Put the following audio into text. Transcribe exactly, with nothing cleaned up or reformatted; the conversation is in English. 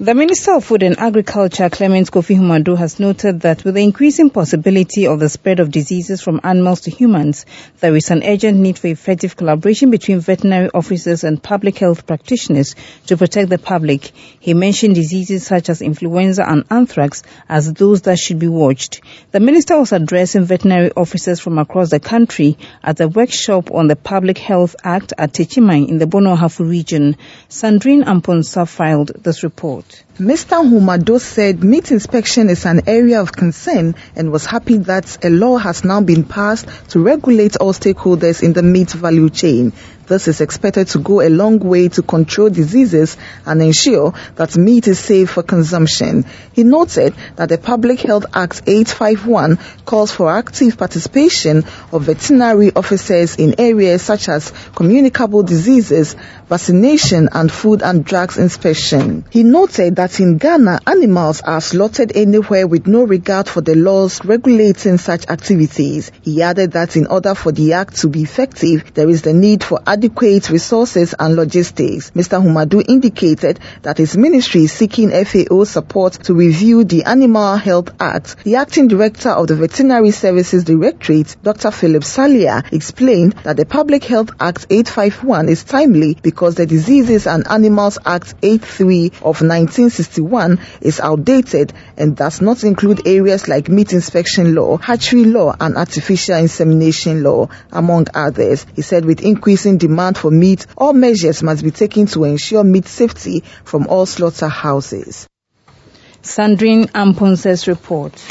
The Minister of Food and Agriculture, Clement Kofi Humadu, has noted that with the increasing possibility of the spread of diseases from animals to humans, there is an urgent need for effective collaboration between veterinary officers and public health practitioners to protect the public. He mentioned diseases such as influenza and anthrax as those that should be watched. The Minister was addressing veterinary officers from across the country at a workshop on the Public Health Act at Techimai in the Bono Hafu region. Sandrine Amponsa filed this report. Mister Humadu said meat inspection is an area of concern and was happy that a law has now been passed to regulate all stakeholders in the meat value chain. This is expected to go a long way to control diseases and ensure that meat is safe for consumption. He noted that the Public Health Act eight fifty-one calls for active participation of veterinary officers in areas such as communicable diseases, vaccination, and food and drugs inspection. He noted that in Ghana, animals are slaughtered anywhere with no regard for the laws regulating such activities. He added that in order for the act to be effective, there is the need for adequate resources and logistics. Mister Humadu indicated that his ministry is seeking F A O support to review the Animal Health Act. The acting director of the Veterinary Services Directorate, Doctor Philip Salia, explained that the Public Health Act eight fifty-one is timely because the Diseases and Animals Act eighty-three of nineteen sixty-one is outdated and does not include areas like meat inspection law, hatchery law, and artificial insemination law, among others. He said with increasing demand for meat, all measures must be taken to ensure meat safety from all slaughterhouses. Sandrine Amponsa's report.